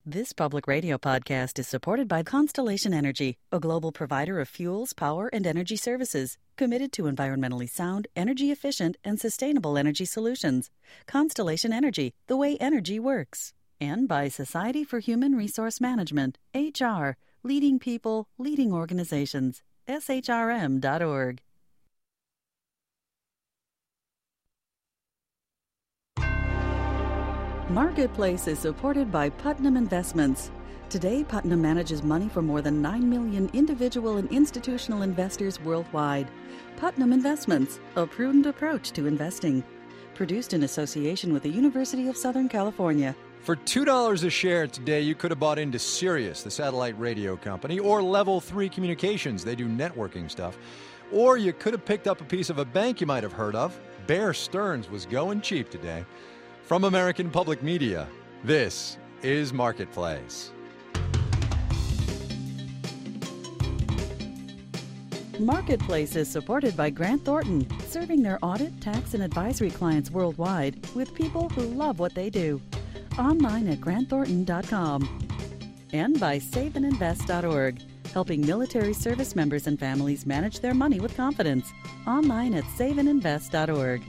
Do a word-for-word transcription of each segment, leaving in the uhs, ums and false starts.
This public radio podcast is supported by Constellation Energy, a global provider of fuels, power, and energy services, committed to environmentally sound, energy-efficient, and sustainable energy solutions. Constellation Energy, the way energy works. And by Society for Human Resource Management, H R, leading people, leading organizations, S H R M dot org. Marketplace is supported by Putnam Investments. Today, Putnam manages money for more than nine million individual and institutional investors worldwide. Putnam Investments, a prudent approach to investing. Produced in association with the University of Southern California. For two dollars a share today, you could have bought into Sirius, the satellite radio company, or Level three Communications. They do networking stuff. Or you could have picked up a piece of a bank you might have heard of. Bear Stearns was going cheap today. From American Public Media, this is Marketplace. Marketplace is supported by Grant Thornton, serving their audit, tax, and advisory clients worldwide with people who love what they do. Online at grant thornton dot com. And by save and invest dot org, helping military service members and families manage their money with confidence. Online at save and invest dot org.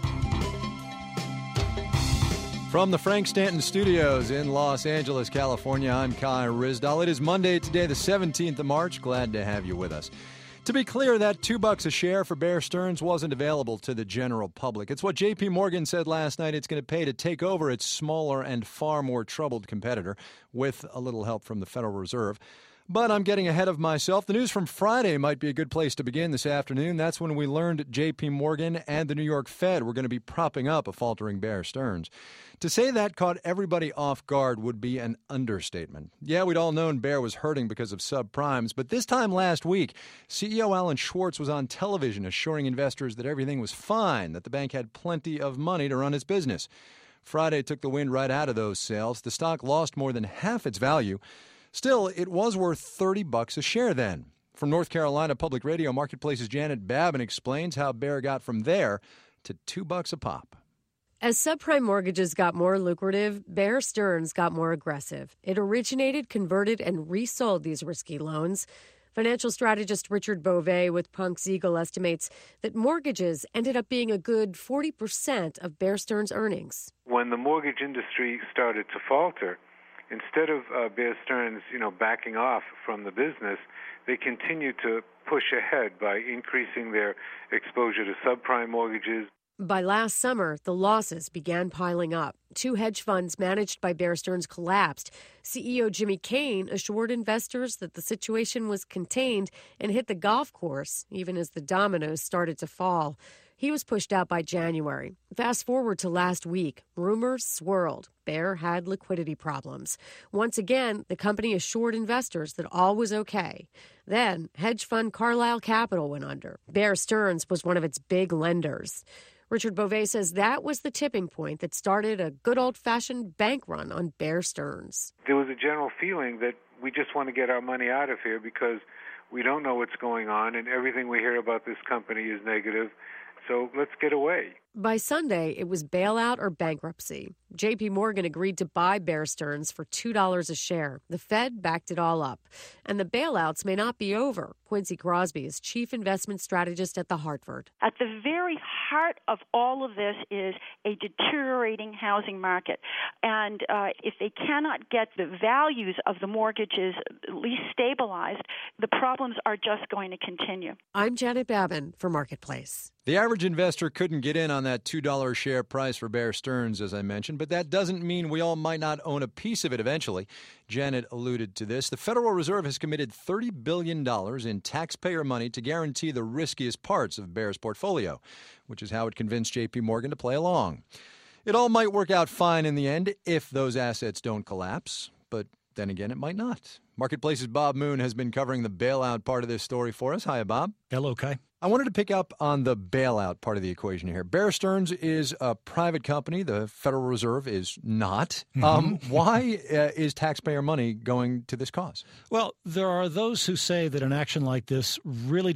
From the Frank Stanton Studios in Los Angeles, California, I'm Kai Ryssdal. It is Monday today, the seventeenth of March. Glad to have you with us. To be clear, that two bucks a share for Bear Stearns wasn't available to the general public. It's what J P Morgan said last night it's going to pay to take over its smaller and far more troubled competitor, with a little help from the Federal Reserve. But I'm getting ahead of myself. The news from Friday might be a good place to begin this afternoon. That's when we learned J P Morgan and the New York Fed were going to be propping up a faltering Bear Stearns. To say that caught everybody off guard would be an understatement. Yeah, we'd all known Bear was hurting because of subprimes, but this time last week, C E O Alan Schwartz was on television assuring investors that everything was fine, that the bank had plenty of money to run its business. Friday took the wind right out of those sails. The stock lost more than half its value. Still, it was worth thirty bucks a share then. From North Carolina Public Radio, Marketplace's Janet Babin explains how Bear got from there to two bucks a pop. As subprime mortgages got more lucrative, Bear Stearns got more aggressive. It originated, converted, and resold these risky loans. Financial strategist Richard Beauvais with Punk Ziegel estimates that mortgages ended up being a good forty percent of Bear Stearns' earnings. When the mortgage industry started to falter, instead of uh, Bear Stearns, you know, backing off from the business, they continued to push ahead by increasing their exposure to subprime mortgages. By last summer, the losses began piling up. Two hedge funds managed by Bear Stearns collapsed. C E O Jimmy Kane assured investors that the situation was contained and hit the golf course, even as the dominoes started to fall. He was pushed out by January. Fast forward to last week, rumors swirled. Bear had liquidity problems. Once again, the company assured investors that all was okay. Then, hedge fund Carlyle Capital went under. Bear Stearns was one of its big lenders. Richard Beauvais says that was the tipping point that started a good old-fashioned bank run on Bear Stearns. There was a general feeling that we just want to get our money out of here because we don't know what's going on and everything we hear about this company is negative. So let's get away. By Sunday, it was bailout or bankruptcy. J P Morgan agreed to buy Bear Stearns for two dollars a share. The Fed backed it all up. And the bailouts may not be over. Quincy Crosby is chief investment strategist at The Hartford. At the very heart of all of this is a deteriorating housing market. And uh, if they cannot get the values of the mortgages at least stabilized, the problems are just going to continue. I'm Janet Babin for Marketplace. The average investor couldn't get in on that two dollars share price for Bear Stearns, as I mentioned, but that doesn't mean we all might not own a piece of it eventually. Janet alluded to this. The Federal Reserve has committed thirty billion dollars in taxpayer money to guarantee the riskiest parts of Bear's portfolio, which is how it convinced J P Morgan to play along. It all might work out fine in the end if those assets don't collapse, but then again, it might not. Marketplace's Bob Moon has been covering the bailout part of this story for us. Hi, Bob. Hello, Kai. I wanted to pick up on the bailout part of the equation here. Bear Stearns is a private company. The Federal Reserve is not. Mm-hmm. Um, why uh, is taxpayer money going to this cause? Well, there are those who say that an action like this really just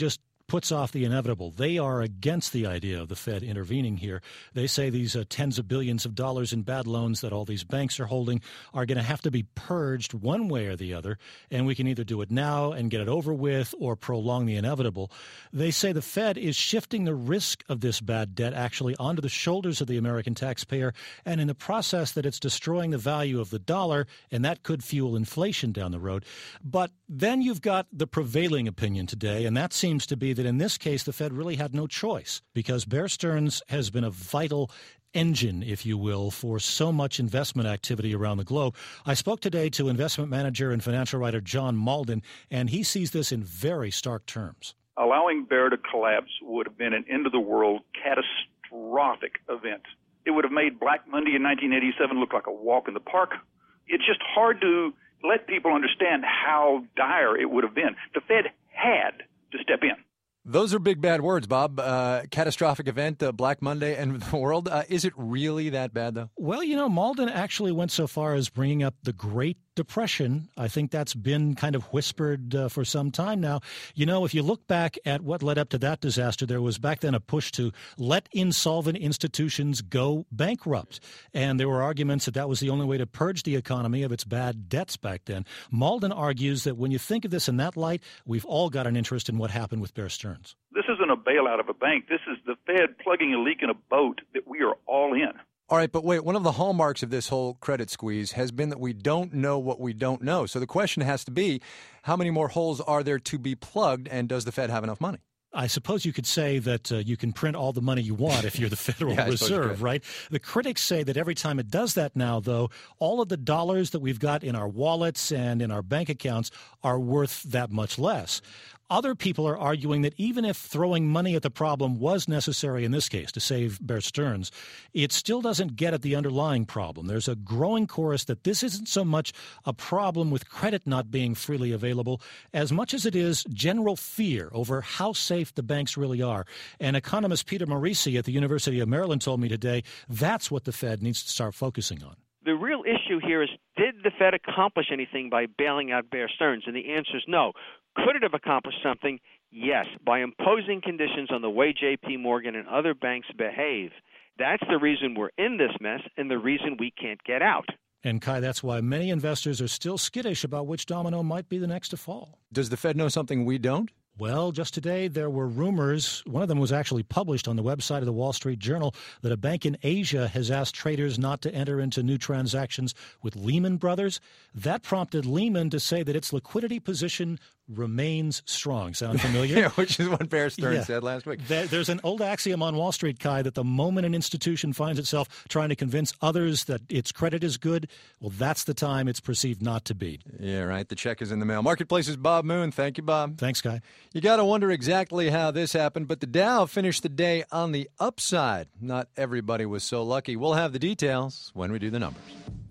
puts off the inevitable. They are against the idea of the Fed intervening here. They say these uh, tens of billions of dollars in bad loans that all these banks are holding are going to have to be purged one way or the other, and we can either do it now and get it over with or prolong the inevitable. They say the Fed is shifting the risk of this bad debt actually onto the shoulders of the American taxpayer, and in the process that it's destroying the value of the dollar, and that could fuel inflation down the road. But then you've got the prevailing opinion today, and that seems to be that in this case the Fed really had no choice, because Bear Stearns has been a vital engine, if you will, for so much investment activity around the globe. I spoke today to investment manager and financial writer John Mauldin, and he sees this in very stark terms. Allowing Bear to collapse would have been an end-of-the-world catastrophic event. It would have made Black Monday in nineteen eighty-seven look like a walk in the park. It's just hard to let people understand how dire it would have been. The Fed had to step in. Those are big, bad words, Bob. Uh, catastrophic event, uh, Black Monday, and the world. Uh, is it really that bad, though? Well, you know, Mauldin actually went so far as bringing up the Great Depression. I think that's been kind of whispered uh, for some time now. You know, if you look back at what led up to that disaster, there was back then a push to let insolvent institutions go bankrupt. And there were arguments that that was the only way to purge the economy of its bad debts back then. Mauldin argues that when you think of this in that light, we've all got an interest in what happened with Bear Stearns. This isn't a bailout of a bank. This is the Fed plugging a leak in a boat that we are all in. All right, but wait, one of the hallmarks of this whole credit squeeze has been that we don't know what we don't know. So the question has to be, how many more holes are there to be plugged, and does the Fed have enough money? I suppose you could say that uh, you can print all the money you want if you're the Federal yeah, Reserve, right? The critics say that every time it does that now, though, all of the dollars that we've got in our wallets and in our bank accounts are worth that much less. Other people are arguing that even if throwing money at the problem was necessary in this case to save Bear Stearns, it still doesn't get at the underlying problem. There's a growing chorus that this isn't so much a problem with credit not being freely available as much as it is general fear over how safe the banks really are. And economist Peter Morici at the University of Maryland told me today that's what the Fed needs to start focusing on. The real issue here is, did the Fed accomplish anything by bailing out Bear Stearns? And the answer is no. Could it have accomplished something? Yes, by imposing conditions on the way J P. Morgan and other banks behave. That's the reason we're in this mess and the reason we can't get out. And, Kai, that's why many investors are still skittish about which domino might be the next to fall. Does the Fed know something we don't? Well, just today there were rumors, one of them was actually published on the website of the Wall Street Journal, that a bank in Asia has asked traders not to enter into new transactions with Lehman Brothers. That prompted Lehman to say that its liquidity position remains strong. Sound familiar? Yeah, which is what Bear Stearns yeah. said last week. There, there's an old axiom on Wall Street, Kai, that the moment an institution finds itself trying to convince others that its credit is good, well, that's the time it's perceived not to be. Yeah, right. The check is in the mail. Marketplace's Bob Moon. Thank you, Bob. Thanks, Kai. You got to wonder exactly how this happened, but the Dow finished the day on the upside. Not everybody was so lucky. We'll have the details when we do the numbers.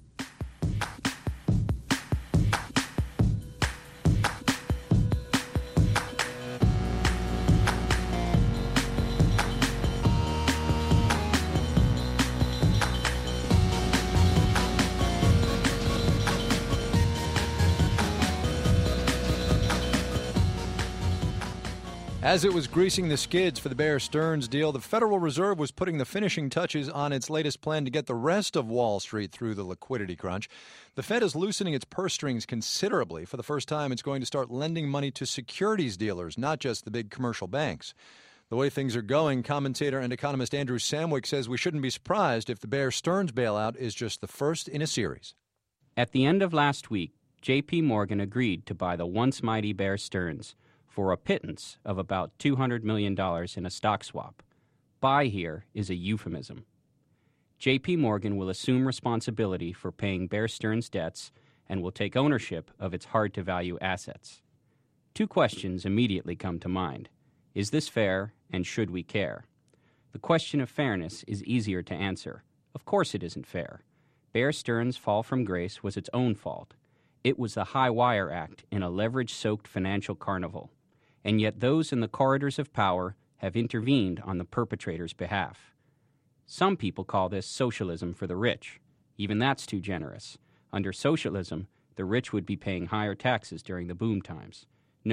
As it was greasing the skids for the Bear Stearns deal, the Federal Reserve was putting the finishing touches on its latest plan to get the rest of Wall Street through the liquidity crunch. The Fed is loosening its purse strings considerably. For the first time, it's going to start lending money to securities dealers, not just the big commercial banks. The way things are going, commentator and economist Andrew Samwick says we shouldn't be surprised if the Bear Stearns bailout is just the first in a series. At the end of last week, J P. Morgan agreed to buy the once mighty Bear Stearns for a pittance of about two hundred million dollars in a stock swap. Buy here is a euphemism. J P. Morgan will assume responsibility for paying Bear Stearns' debts and will take ownership of its hard-to-value assets. Two questions immediately come to mind. Is this fair, and should we care? The question of fairness is easier to answer. Of course it isn't fair. Bear Stearns' fall from grace was its own fault. It was the high wire act in a leverage-soaked financial carnival. And yet those in the corridors of power have intervened on the perpetrator's behalf. Some people call this socialism for the rich. Even that's too generous. Under socialism, the rich would be paying higher taxes during the boom times. No,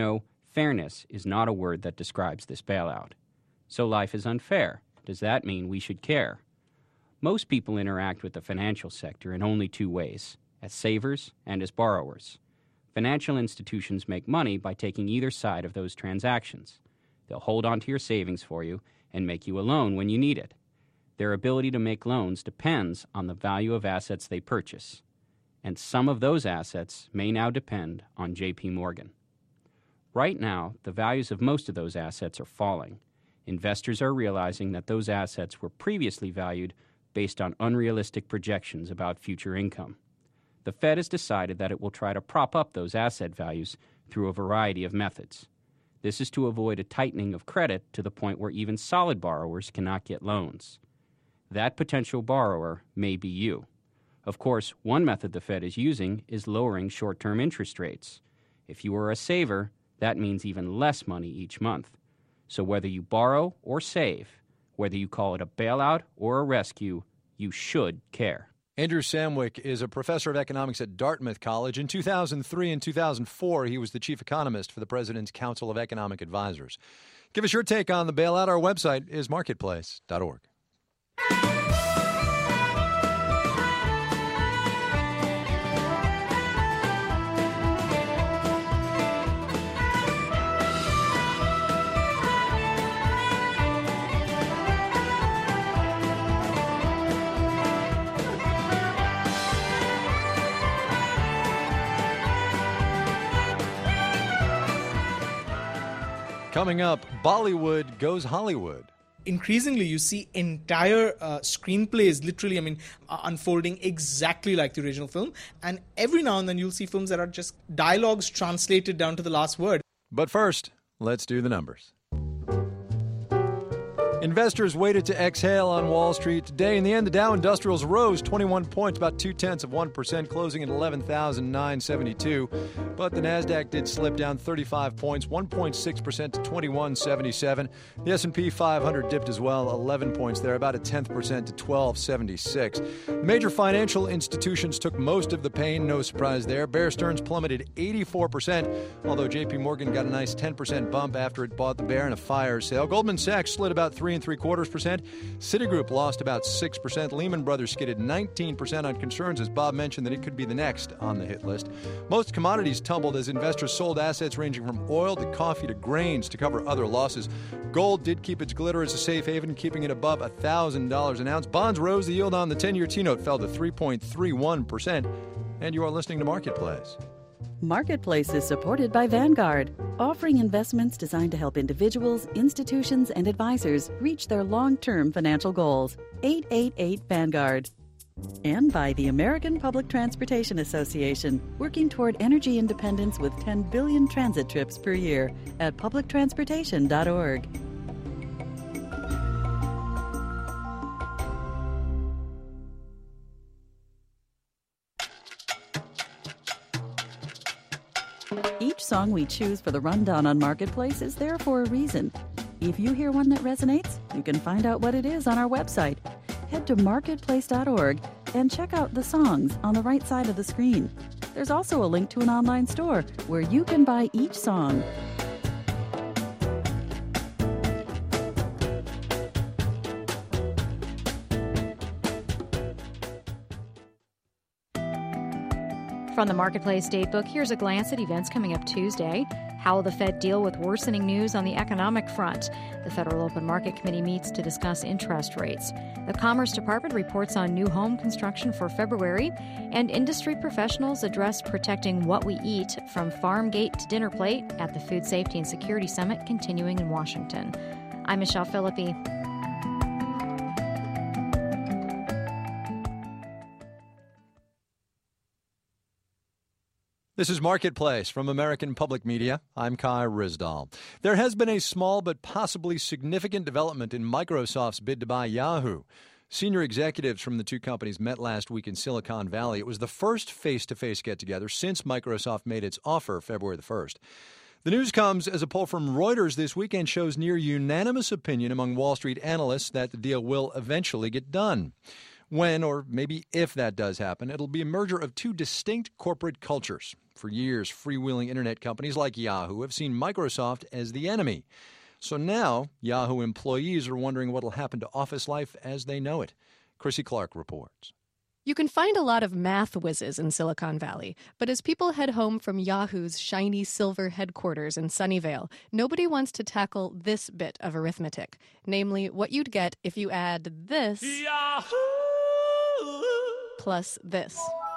Fairness is not a word that describes this bailout. So life is unfair. Does that mean we should care? Most people interact with the financial sector in only two ways, as savers and as borrowers. Financial institutions make money by taking either side of those transactions. They'll hold on to your savings for you and make you a loan when you need it. Their ability to make loans depends on the value of assets they purchase, and some of those assets may now depend on J P Morgan. Right now, the values of most of those assets are falling. Investors are realizing that those assets were previously valued based on unrealistic projections about future income. The Fed has decided that it will try to prop up those asset values through a variety of methods. This is to avoid a tightening of credit to the point where even solid borrowers cannot get loans. That potential borrower may be you. Of course, one method the Fed is using is lowering short-term interest rates. If you are a saver, that means even less money each month. So whether you borrow or save, whether you call it a bailout or a rescue, you should care. Andrew Samwick is a professor of economics at Dartmouth College. In two thousand three and two thousand four, he was the chief economist for the President's Council of Economic Advisors. Give us your take on the bailout. Our website is marketplace dot org. Coming up, Bollywood goes Hollywood. Increasingly, you see entire uh, screenplays, literally, I mean, uh, unfolding exactly like the original film. And every now and then you'll see films that are just dialogues translated down to the last word. But first, let's do the numbers. Investors waited to exhale on Wall Street today. In the end, the Dow Industrials rose twenty-one points, about two-tenths of one percent, closing at eleven thousand nine hundred seventy-two. But the Nasdaq did slip down thirty-five points, one point six percent to twenty-one seventy-seven. The S and P five hundred dipped as well, eleven points there, about a tenth percent to twelve seventy-six. Major financial institutions took most of the pain, no surprise there. Bear Stearns plummeted eighty-four percent, although J P Morgan got a nice ten percent bump after it bought the bear in a fire sale. Goldman Sachs slid about three and three quarters percent. Citigroup lost about six percent. Lehman Brothers skidded nineteen percent on concerns, as Bob mentioned, that it could be the next on the hit list. Most commodities tumbled as investors sold assets ranging from oil to coffee to grains to cover other losses. Gold did keep its glitter as a safe haven, keeping it above one thousand dollars an ounce. Bonds rose. The yield on the ten-year T-note fell to three point three one percent. And you are listening to Marketplace. Marketplace is supported by Vanguard, offering investments designed to help individuals, institutions, and advisors reach their long-term financial goals. eight eight eight Vanguard. And by the American Public Transportation Association, working toward energy independence with ten billion transit trips per year at public transportation dot org. Each song we choose for the rundown on Marketplace is there for a reason. If you hear one that resonates, you can find out what it is on our website. Head to marketplace dot org and check out the songs on the right side of the screen. There's also a link to an online store where you can buy each song. From the Marketplace Datebook, here's a glance at events coming up Tuesday. How will the Fed deal with worsening news on the economic front? The Federal Open Market Committee meets to discuss interest rates. The Commerce Department reports on new home construction for February. And industry professionals address protecting what we eat from farm gate to dinner plate at the Food Safety and Security Summit continuing in Washington. I'm Michelle Philippi. This is Marketplace from American Public Media. I'm Kai Ryssdal. There has been a small but possibly significant development in Microsoft's bid to buy Yahoo. Senior executives from the two companies met last week in Silicon Valley. It was the first face-to-face get-together since Microsoft made its offer February the first. The news comes as a poll from Reuters this weekend shows near unanimous opinion among Wall Street analysts that the deal will eventually get done. When, or maybe if that does happen, it'll be a merger of two distinct corporate cultures. For years, freewheeling internet companies like Yahoo have seen Microsoft as the enemy. So now, Yahoo employees are wondering what will happen to office life as they know it. Chrissy Clark reports. You can find a lot of math whizzes in Silicon Valley, but as people head home from Yahoo's shiny silver headquarters in Sunnyvale, nobody wants to tackle this bit of arithmetic, namely what you'd get if you add this Yahoo! Plus this.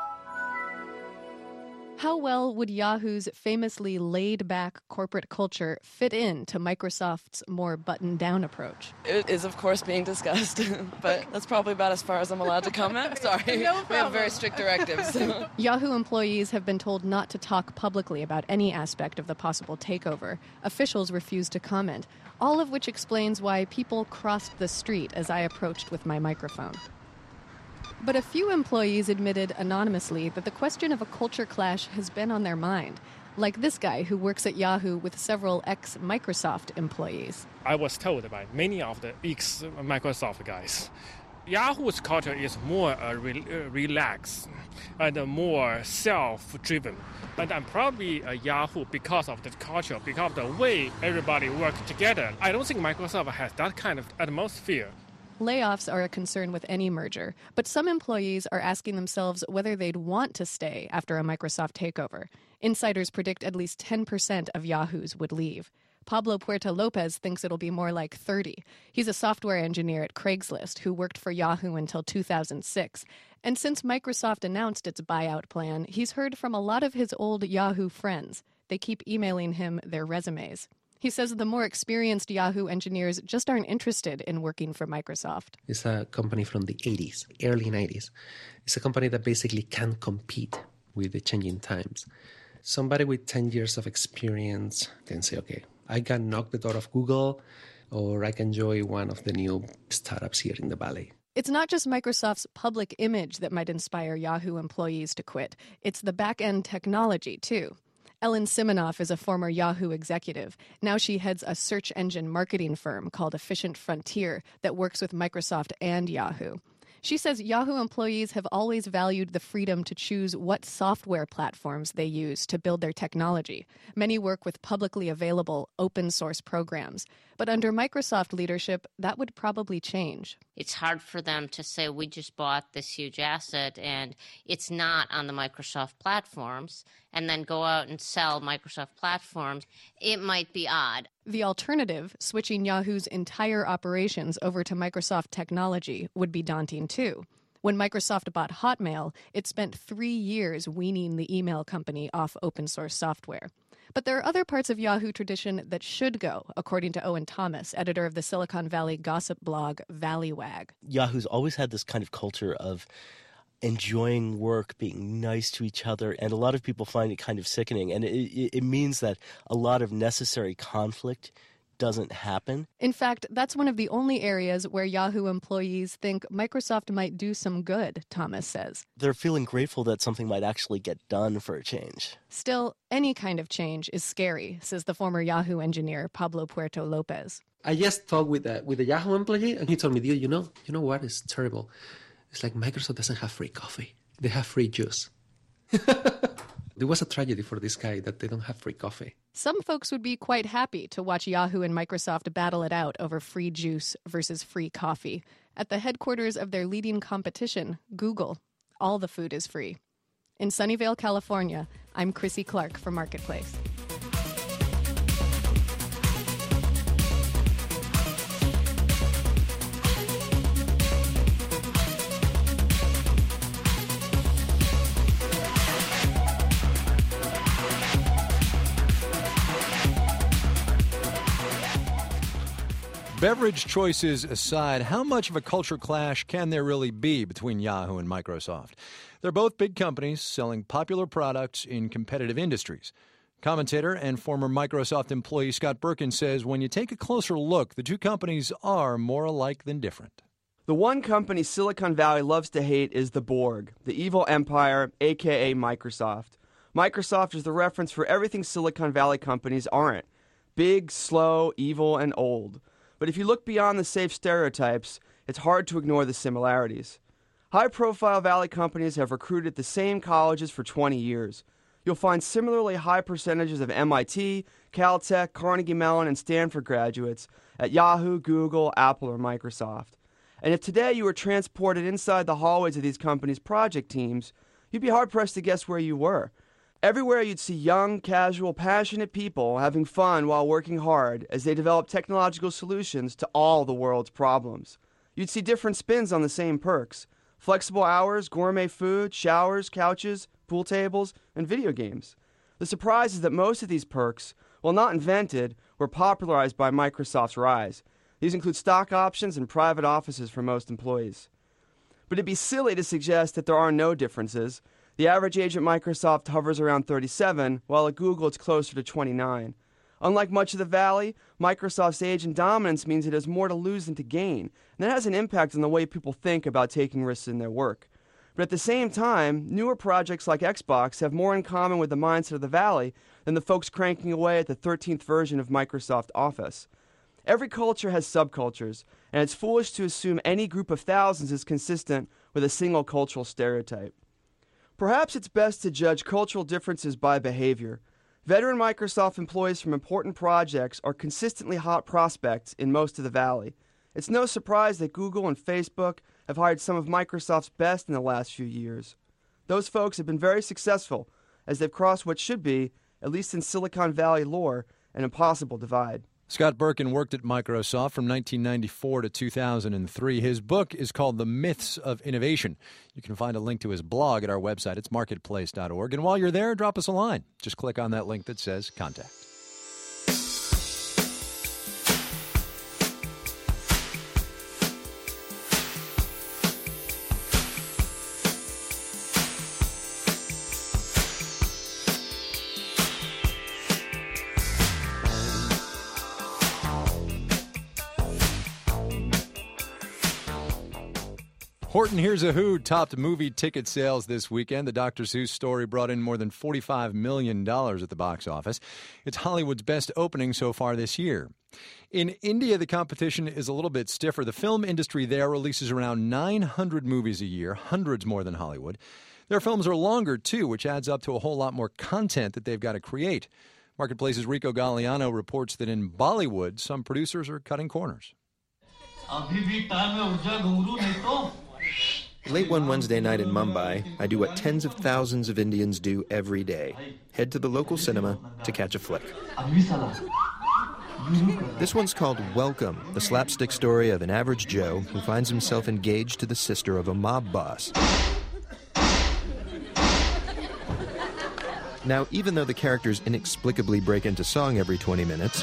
How well would Yahoo's famously laid-back corporate culture fit into Microsoft's more buttoned-down approach? It is, of course, being discussed, but that's probably about as far as I'm allowed to comment. Sorry, no we have very strict directives. Yahoo employees have been told not to talk publicly about any aspect of the possible takeover. Officials refuse to comment, all of which explains why people crossed the street as I approached with my microphone. But a few employees admitted anonymously that the question of a culture clash has been on their mind, like this guy who works at Yahoo with several ex-Microsoft employees. I was told by many of the ex-Microsoft guys, Yahoo's culture is more uh, re- uh, relaxed and uh, more self-driven. And I'm probably a Yahoo because of the culture, because of the way everybody works together. I don't think Microsoft has that kind of atmosphere. Layoffs are a concern with any merger, but some employees are asking themselves whether they'd want to stay after a Microsoft takeover. Insiders predict at least ten percent of Yahoos would leave. Pablo Puerta Lopez thinks it'll be more like thirty. He's a software engineer at Craigslist who worked for Yahoo until two thousand six. And since Microsoft announced its buyout plan, he's heard from a lot of his old Yahoo friends. They keep emailing him their resumes. He says the more experienced Yahoo engineers just aren't interested in working for Microsoft. It's a company from the eighties, early nineties. It's a company that basically can't compete with the changing times. Somebody with ten years of experience can say, okay, I can knock the door of Google, or I can join one of the new startups here in the Valley. It's not just Microsoft's public image that might inspire Yahoo employees to quit. It's the back-end technology, too. Ellen Siminoff is a former Yahoo executive. Now she heads a search engine marketing firm called Efficient Frontier that works with Microsoft and Yahoo. She says Yahoo employees have always valued the freedom to choose what software platforms they use to build their technology. Many work with publicly available open-source programs. But under Microsoft leadership, that would probably change. It's hard for them to say, we just bought this huge asset and it's not on the Microsoft platforms, and then go out and sell Microsoft platforms. It might be odd. The alternative, switching Yahoo's entire operations over to Microsoft technology, would be daunting too. When Microsoft bought Hotmail, it spent three years weaning the email company off open-source software. But there are other parts of Yahoo tradition that should go, according to Owen Thomas, editor of the Silicon Valley gossip blog Valleywag. Yahoo's always had this kind of culture of enjoying work, being nice to each other, and a lot of people find it kind of sickening. And it, it, it means that a lot of necessary conflict doesn't happen. In fact, that's one of the only areas where Yahoo employees think Microsoft might do some good, Thomas says. They're feeling grateful that something might actually get done for a change. Still, any kind of change is scary, says the former Yahoo engineer Pablo Puerto Lopez. I just talked with a, with a Yahoo employee, and he told me, dude, you know, you know what? It's terrible. It's like Microsoft doesn't have free coffee. They have free juice. There was a tragedy for this guy that they don't have free coffee. Some folks would be quite happy to watch Yahoo and Microsoft battle it out over free juice versus free coffee. At the headquarters of their leading competition, Google, all the food is free. In Sunnyvale, California, I'm Chrissy Clark for Marketplace. Beverage choices aside, how much of a culture clash can there really be between Yahoo and Microsoft? They're both big companies selling popular products in competitive industries. Commentator and former Microsoft employee Scott Birkin says when you take a closer look, the two companies are more alike than different. The one company Silicon Valley loves to hate is the Borg, the evil empire, a k a. Microsoft. Microsoft is the reference for everything Silicon Valley companies aren't. Big, slow, evil, and old. But if you look beyond the safe stereotypes, it's hard to ignore the similarities. High-profile Valley companies have recruited the same colleges for twenty years. You'll find similarly high percentages of M I T, Caltech, Carnegie Mellon, and Stanford graduates at Yahoo, Google, Apple, or Microsoft. And if today you were transported inside the hallways of these companies' project teams, you'd be hard-pressed to guess where you were. Everywhere you'd see young, casual, passionate people having fun while working hard as they develop technological solutions to all the world's problems. You'd see different spins on the same perks: flexible hours, gourmet food, showers, couches, pool tables, and video games. The surprise is that most of these perks, while not invented, were popularized by Microsoft's rise. These include stock options and private offices for most employees. But it'd be silly to suggest that there are no differences. The average age at Microsoft hovers around thirty-seven, while at Google it's closer to twenty-nine. Unlike much of the Valley, Microsoft's age and dominance means it has more to lose than to gain, and that has an impact on the way people think about taking risks in their work. But at the same time, newer projects like Xbox have more in common with the mindset of the Valley than the folks cranking away at the thirteenth version of Microsoft Office. Every culture has subcultures, and it's foolish to assume any group of thousands is consistent with a single cultural stereotype. Perhaps it's best to judge cultural differences by behavior. Veteran Microsoft employees from important projects are consistently hot prospects in most of the Valley. It's no surprise that Google and Facebook have hired some of Microsoft's best in the last few years. Those folks have been very successful as they've crossed what should be, at least in Silicon Valley lore, an impossible divide. Scott Birkin worked at Microsoft from nineteen ninety-four to two thousand three. His book is called The Myths of Innovation. You can find a link to his blog at our website. It's marketplace dot org. And while you're there, drop us a line. Just click on that link that says Contact. Horton Hears a Who topped movie ticket sales this weekend. The Doctor Seuss story brought in more than forty-five million dollars at the box office. It's Hollywood's best opening so far this year. In India, the competition is a little bit stiffer. The film industry there releases around nine hundred movies a year, hundreds more than Hollywood. Their films are longer, too, which adds up to a whole lot more content that they've got to create. Marketplace's Rico Galliano reports that in Bollywood, some producers are cutting corners. Late one Wednesday night in Mumbai, I do what tens of thousands of Indians do every day. Head to the local cinema to catch a flick. This one's called Welcome, the slapstick story of an average Joe who finds himself engaged to the sister of a mob boss. Now, even though the characters inexplicably break into song every twenty minutes,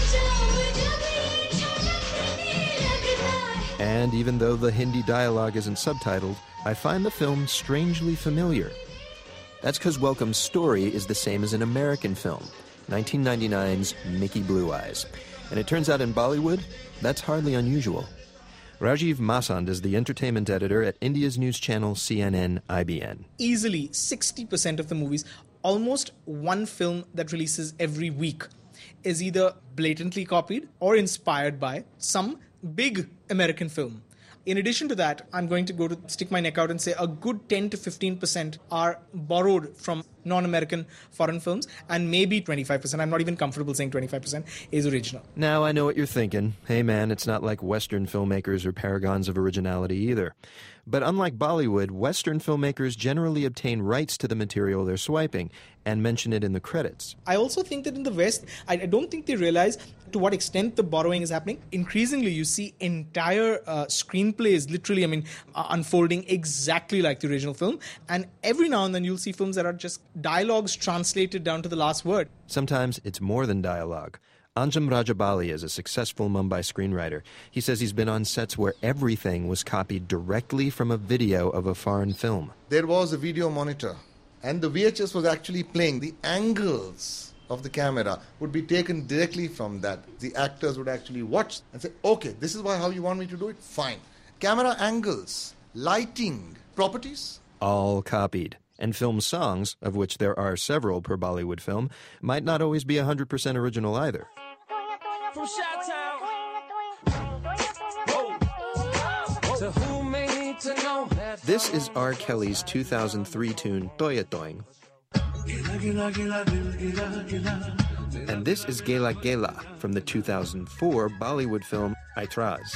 and even though the Hindi dialogue isn't subtitled, I find the film strangely familiar. That's because Welcome's story is the same as an American film, nineteen ninety-nine's Mickey Blue Eyes. And it turns out in Bollywood, that's hardly unusual. Rajiv Masand is the entertainment editor at India's news channel C N N I B N. Easily sixty percent of the movies, almost one film that releases every week, is either blatantly copied or inspired by some big American film. In addition to that, I'm going to go to stick my neck out and say a good ten to fifteen percent are borrowed from non-American foreign films, and maybe twenty-five percent, I'm not even comfortable saying twenty-five percent, is original. Now, I know what you're thinking. Hey man, it's not like Western filmmakers are paragons of originality either. But unlike Bollywood, Western filmmakers generally obtain rights to the material they're swiping and mention it in the credits. I also think that in the West, I don't think they realize to what extent the borrowing is happening. Increasingly, you see entire uh, screenplays, literally, I mean, uh, unfolding exactly like the original film. And every now and then you'll see films that are just dialogues translated down to the last word. Sometimes it's more than dialogue. Anjum Rajabali is a successful Mumbai screenwriter. He says he's been on sets where everything was copied directly from a video of a foreign film. There was a video monitor, and the V H S was actually playing. The angles of the camera would be taken directly from that. The actors would actually watch and say, okay, this is why how you want me to do it? Fine. Camera angles, lighting, properties. All copied. And film songs, of which there are several per Bollywood film, might not always be one hundred percent original either. From Chi-Town. So who may need to know that This is R. Kelly's two thousand three tune, Toya Toing. And this is Gela Gela from the two thousand four Bollywood film Aitraz.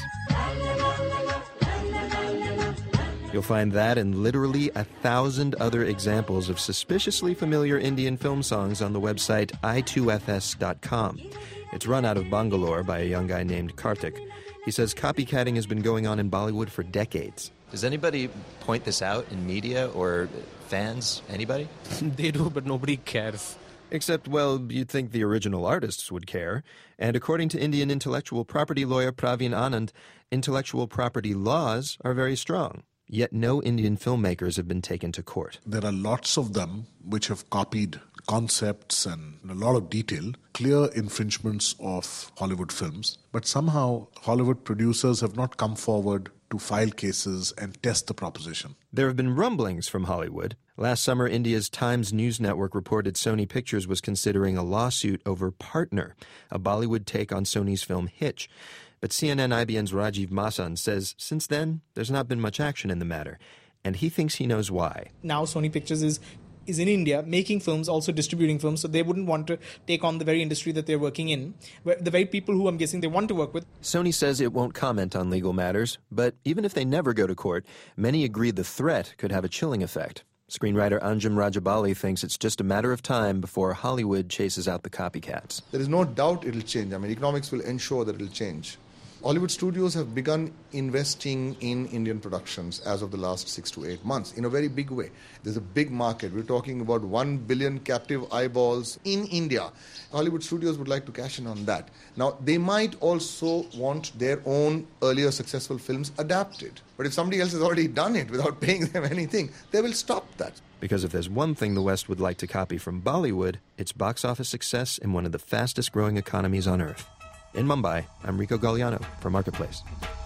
You'll find that and literally a thousand other examples of suspiciously familiar Indian film songs on the website i two f s dot com. It's run out of Bangalore by a young guy named Kartik. He says copycatting has been going on in Bollywood for decades. Does anybody point this out in media or fans? Anybody? They do, but nobody cares. Except, well, you'd think the original artists would care. And according to Indian intellectual property lawyer Praveen Anand, intellectual property laws are very strong. Yet no Indian filmmakers have been taken to court. There are lots of them which have copied concepts and a lot of detail, clear infringements of Hollywood films. But somehow Hollywood producers have not come forward to file cases and test the proposition. There have been rumblings from Hollywood. Last summer, India's Times News Network reported Sony Pictures was considering a lawsuit over Partner, a Bollywood take on Sony's film Hitch. But C N N I B N's Rajiv Masan says since then, there's not been much action in the matter. And he thinks he knows why. Now Sony Pictures is is in India making films, also distributing films, so they wouldn't want to take on the very industry that they're working in, where the very people who I'm guessing they want to work with. Sony says it won't comment on legal matters, but even if they never go to court, many agree the threat could have a chilling effect. Screenwriter Anjum Rajabali thinks it's just a matter of time before Hollywood chases out the copycats. There is no doubt it'll change. I mean, economics will ensure that it'll change. Hollywood studios have begun investing in Indian productions as of the last six to eight months in a very big way. There's a big market. We're talking about one billion captive eyeballs in India. Hollywood studios would like to cash in on that. Now, they might also want their own earlier successful films adapted. But if somebody else has already done it without paying them anything, they will stop that. Because if there's one thing the West would like to copy from Bollywood, it's box office success in one of the fastest growing economies on earth. In Mumbai, I'm Rico Galliano for Marketplace.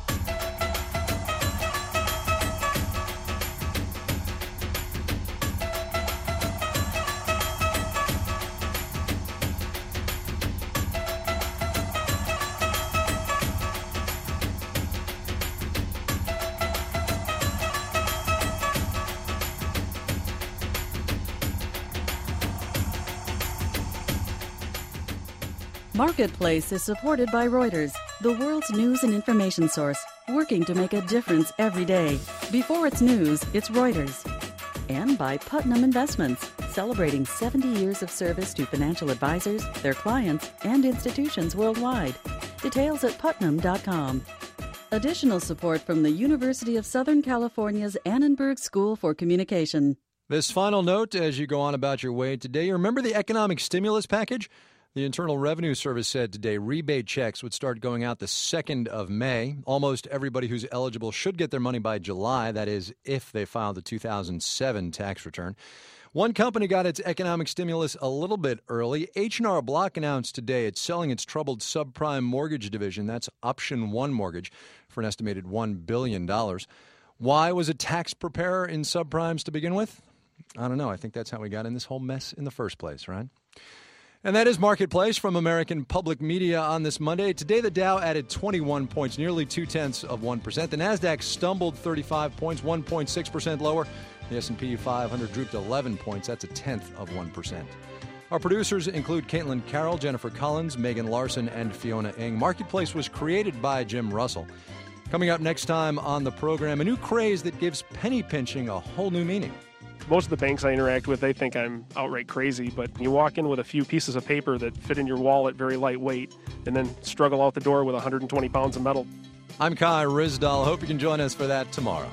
Marketplace is supported by Reuters, the world's news and information source, working to make a difference every day. Before it's news, it's Reuters. And by Putnam Investments, celebrating seventy years of service to financial advisors, their clients, and institutions worldwide. Details at putnam dot com. Additional support from the University of Southern California's Annenberg School for Communication. This final note as you go on about your way today, remember the economic stimulus package? The Internal Revenue Service said today rebate checks would start going out the second of May. Almost everybody who's eligible should get their money by July, that is, if they file the two thousand seven tax return. One company got its economic stimulus a little bit early. H and R Block announced today it's selling its troubled subprime mortgage division, that's Option One Mortgage, for an estimated one billion dollars. Why was a tax preparer in subprimes to begin with? I don't know. I think that's how we got in this whole mess in the first place, right? And that is Marketplace from American Public Media on this Monday. Today, the Dow added twenty-one points, nearly two-tenths of one percent. The Nasdaq stumbled thirty-five points, one point six percent lower. The S and P five hundred drooped eleven points. That's a tenth of one percent. Our producers include Caitlin Carroll, Jennifer Collins, Megan Larson, and Fiona Ng. Marketplace was created by Jim Russell. Coming up next time on the program, a new craze that gives penny pinching a whole new meaning. Most of the banks I interact with, they think I'm outright crazy, but you walk in with a few pieces of paper that fit in your wallet very lightweight and then struggle out the door with one hundred twenty pounds of metal. I'm Kai Rizdal. Hope you can join us for that tomorrow.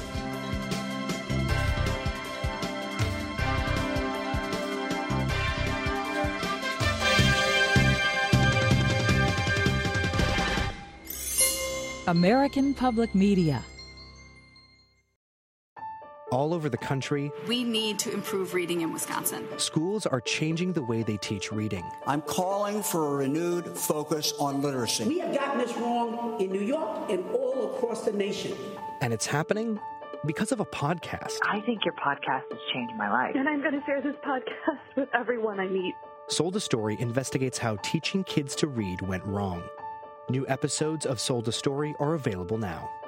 American Public Media. All over the country, we need to improve reading in Wisconsin. Schools are changing the way they teach reading. I'm calling for a renewed focus on literacy. We have gotten this wrong in New York and all across the nation. And it's happening because of a podcast. I think your podcast has changed my life. And I'm going to share this podcast with everyone I meet. Sold a Story investigates how teaching kids to read went wrong. New episodes of Sold a Story are available now.